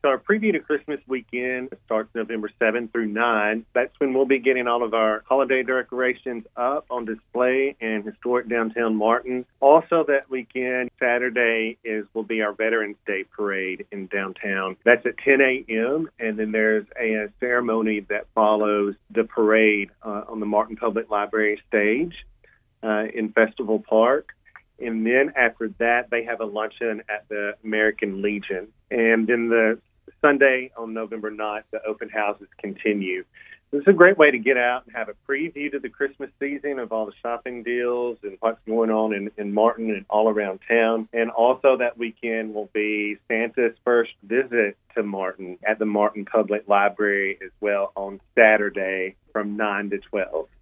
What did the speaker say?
So our preview to Christmas weekend starts November 7th through 9th. That's when we'll be getting all of our holiday decorations up on display in historic downtown Martin. Also that weekend, Saturday, will be our Veterans Day Parade in downtown. That's at 10 a.m., and then there's a ceremony that follows the parade on the Martin Public Library stage in Festival Park. And then after that, they have a luncheon at the American Legion. And then the Sunday on November 9th, the open houses continue. This is a great way to get out and have a preview to the Christmas season of all the shopping deals and what's going on in Martin and all around town. And also that weekend will be Santa's first visit to Martin at the Martin Public Library as well on Saturday from 9 to 12.